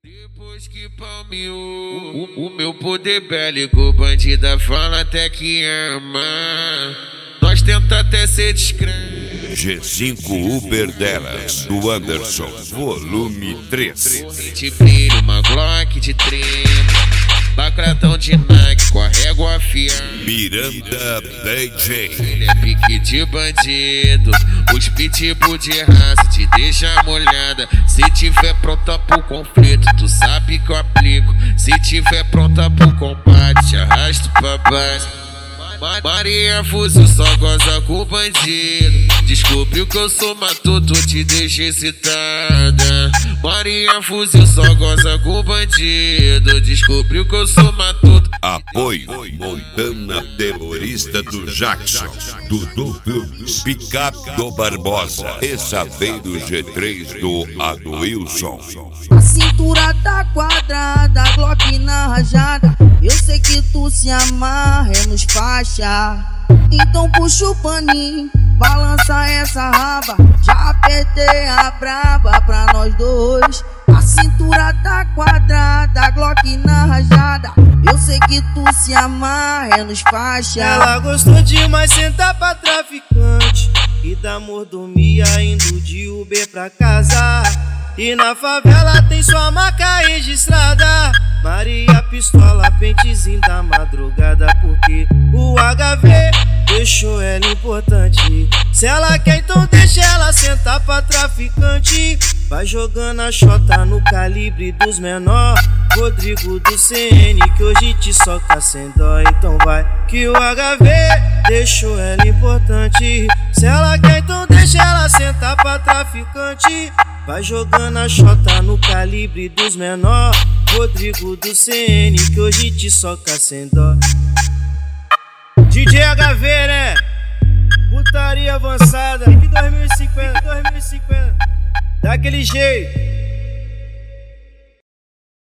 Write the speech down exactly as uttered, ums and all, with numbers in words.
Depois que palmeou o, o meu poder bélico, bandida fala até que ama. Nós tenta até ser discreto. G cinco Uber delas, do Anderson, volume três. Te brilho, uma Glock de trinta. Bacratão de Nike com a régua afiada. Miranda D J. Ele é pique de bandido. Os pitbull de raça te deixa molhada. Se tiver pronta pro conflito, tu sabe que eu aplico. Se tiver pronta pro combate, te arrasto pra baixo. Maria Fuzil só goza com bandido. Descobriu que eu sou matuto, te deixa excitada. Maria Fuzil só goza com bandido. Descobriu que eu sou matuto. Apoio Montana Terrorista do Jackson, Dudu Filmes, Picape do Barbosa e Saveiro G três do Aduilson. A cintura tá quadrada, Glock na rajada. Eu sei que tu se amarra é nos faixa. Então puxa o paninho, balança essa raba. Já apertei a braba pra nós dois. A cintura tá quadrada, Glock na rajada. Eu sei que tu se amarra é nos faixa. Ela gostou demais sentar pra traficante e da mordomia indo de Uber pra casa. E na favela tem sua marca registrada. Maria Pistola, pentezinho da madrugada. Porque o H V deixou ela importante. Se ela quer, então deixa ela sentar pra traficante. Vai jogando a chota no calibre dos menor. Rodrigo do C N, que hoje te soca sem dó. Então vai, que o H V deixou ela importante. Se ela quer, então deixa ela sentar pra traficante. Vai jogando a chota no calibre dos menor. Rodrigo do C N, que hoje te soca sem dó. D J H V, né? Putaria avançada. Que dois mil e cinquenta, dois mil e cinquenta. Daquele jeito.